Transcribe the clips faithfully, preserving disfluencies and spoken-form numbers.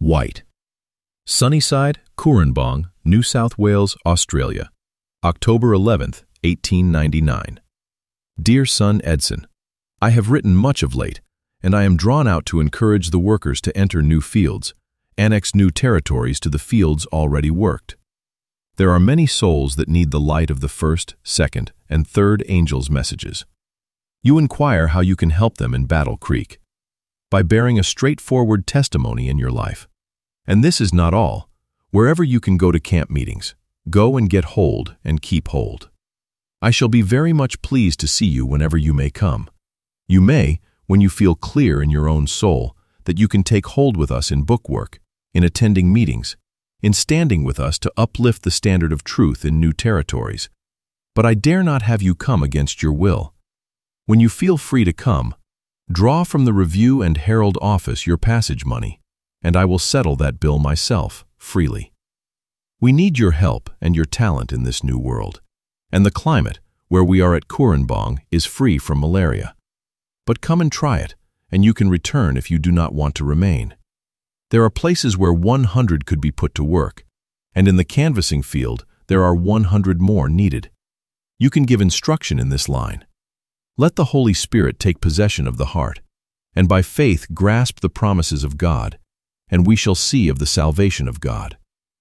White. Sunnyside, Cooranbong, New South Wales, Australia, October eleventh, eighteen ninety-nine. Dear son Edson, I have written much of late, and I am drawn out to encourage the workers to enter new fields, annex new territories to the fields already worked. There are many souls that need the light of the first, second, and third angels' messages. You inquire how you can help them in Battle Creek. By bearing a straightforward testimony in your life. And this is not all. Wherever you can go to camp meetings, go and get hold and keep hold. I shall be very much pleased to see you whenever you may come. You may, when you feel clear in your own soul, that you can take hold with us in bookwork, in attending meetings, in standing with us to uplift the standard of truth in new territories. But I dare not have you come against your will. When you feel free to come, draw from the Review and Herald office your passage money, and I will settle that bill myself, freely. We need your help and your talent in this new world, and the climate, where we are at Cooranbong, is free from malaria. But come and try it, and you can return if you do not want to remain. There are places where one hundred could be put to work, and in the canvassing field there are one hundred more needed. You can give instruction in this line. Let the Holy Spirit take possession of the heart, and by faith grasp the promises of God, and we shall see of the salvation of God.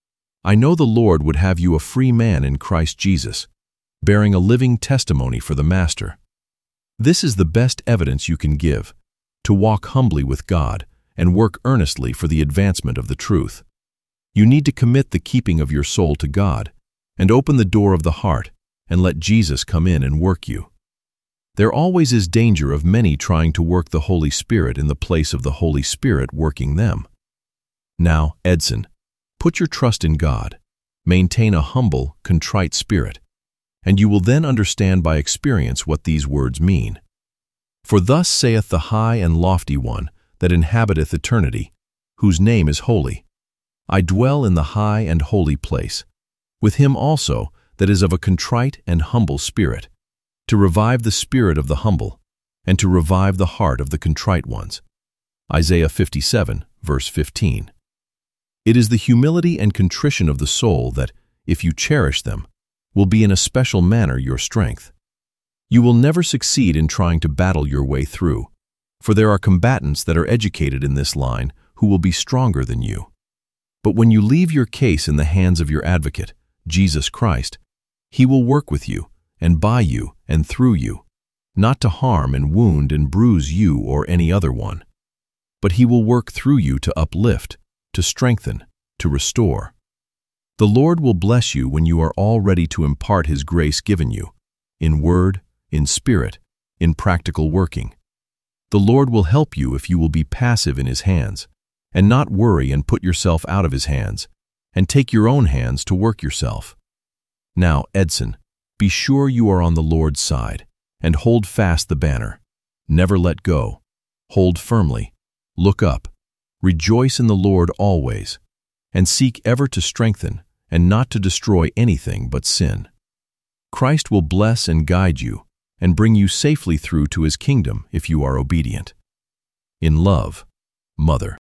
I know the Lord would have you a free man in Christ Jesus, bearing a living testimony for the Master. This is the best evidence you can give, to walk humbly with God and work earnestly for the advancement of the truth. You need to commit the keeping of your soul to God, and open the door of the heart, and let Jesus come in and work you. There always is danger of many trying to work the Holy Spirit in the place of the Holy Spirit working them. Now, Edson, put your trust in God, maintain a humble, contrite spirit, and you will then understand by experience what these words mean. For thus saith the high and lofty one that inhabiteth eternity, whose name is holy. I dwell in the high and holy place, with him also that is of a contrite and humble spirit, to revive the spirit of the humble, and to revive the heart of the contrite ones. Isaiah fifty-seven, verse fifteen. It is the humility and contrition of the soul that, if you cherish them, will be in a special manner your strength. You will never succeed in trying to battle your way through, for there are combatants that are educated in this line who will be stronger than you. But when you leave your case in the hands of your advocate, Jesus Christ, he will work with you, and by you and through you, not to harm and wound and bruise you or any other one, but he will work through you to uplift, to strengthen, to restore. The Lord will bless you when you are all ready to impart his grace given you, in word, in spirit, in practical working. The Lord will help you if you will be passive in his hands, and not worry and put yourself out of his hands, and take your own hands to work yourself. Now, Edson, be sure you are on the Lord's side, and hold fast the banner. Never let go. Hold firmly. Look up. Rejoice in the Lord always, and seek ever to strengthen and not to destroy anything but sin. Christ will bless and guide you and bring you safely through to his kingdom if you are obedient. In love, Mother.